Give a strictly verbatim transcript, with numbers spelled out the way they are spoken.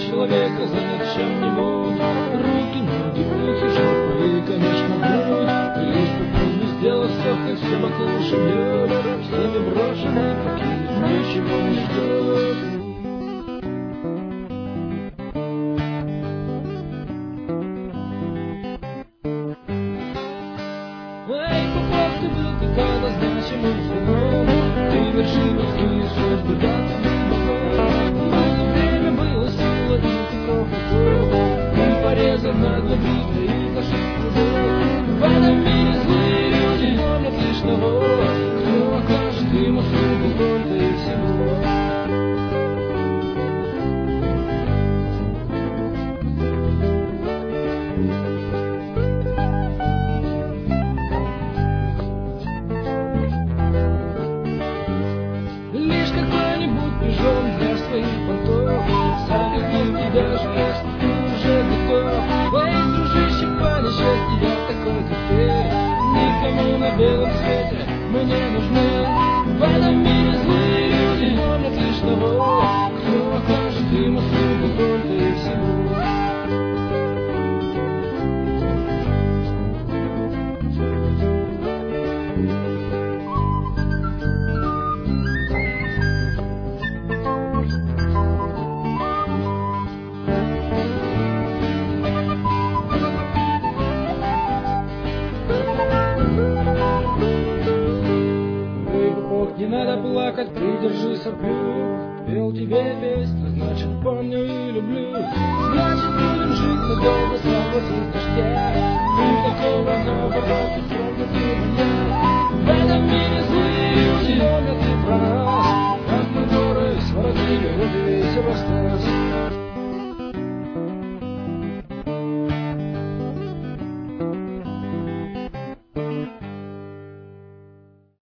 человека занят чем-нибудь. Руки, ноги, ухи, жопа и, конечно, грудь. И лишь попутно сделать сохнет, все вокруг живет. Всеми брошенный покинут, ничего не ждет. Эй, попов, ты был когда значимым звуком. Ты вершил людские судьбы, да, ты был богом. В это время было сила и ветров и труд. И порезано для битвы и наших трудов. В этом мире злые люди помнят лишь того, кто окажет им услугу только и всего. Пижон для своих понтов, забегут тебя жест, ты уже готов. Эй, дружище, по несчастью, я такой, как ты, никому на белом свете мы не нужны. В этом мире злые люди помнят лишь того, кто окажет им услугу только и всего. Не надо плакать, придержи соплю. Пел тебе песню, значит помню и люблю. Значит будем жить надолго, согласись дождя. Ты такого наоборот, и помнят и меня. В этом мире злые люди помнят и про нас, как мы горы своротили, вот и весь рассказ.